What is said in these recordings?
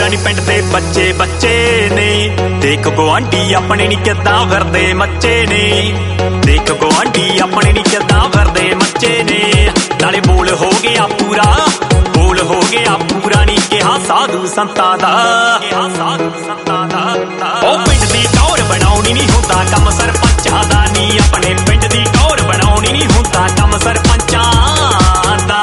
पूरा नी पिंड दे बच्चे बच्चे ने। देख गुआंढी अपने नी किद्दां फिरदे मच्चे ने। देख गुआंढी अपने नी किद्दां फिरदे मच्चे ने। नाले बोल हो गया पूरा, बोल हो गया पूरा नी कहा साधु संतां दा, कहा साधु संतां दा। ओ पिंड दी टौर बनाउणी नी हुंदा कम सरपंचां दा नी। अपने पिंड दी टौर बनाउणी नी हुंदा कम सरपंचां दा।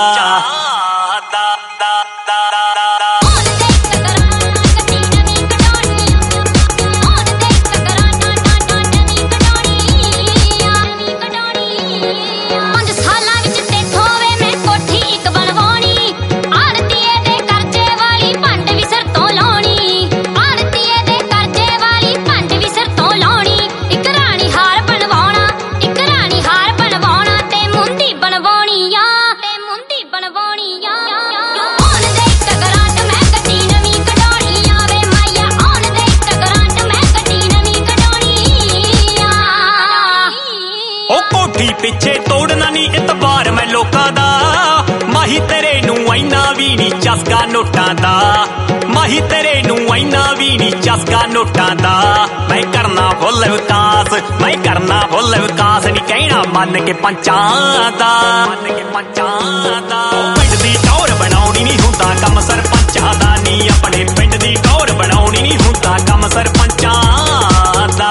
पिछे तोड़ना नी इतबार मैं लोकां दा। माही तेरे नू इन्ना भी नी चसका नोटां दा। माही तेरे नू इन्ना भी नी चसका नोटां दा। मैं करना फुल विकास, मैं करना फुल विकास नी कहना मन के पंचां दा, मन के पंचां दा। पिंड दी टौर बनाउणी नी हुंदा कम सरपंचां दा नी। अपने पिंड दी टौर बनाउणी नी हुंदा कम सरपंचां दा।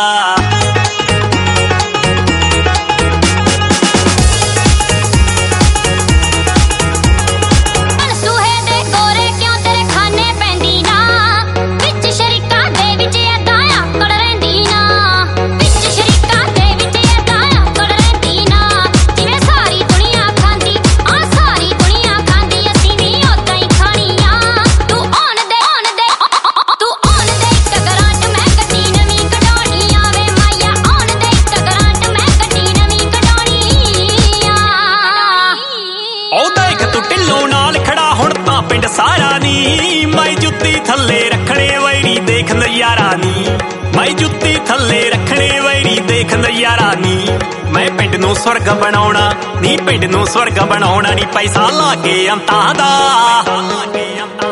पिंड सारा नी मैं जुत्ती थल्ले रखने वैरी देख नजारा नी। मैं जुत्ती थल्ले रखने वैरी देख नजारा नी। मैं पिंड नू स्वर्ग बनाउणा नी, पिंड नू स्वर्ग बनाउणा नी। पैसा लागे अंतां दा।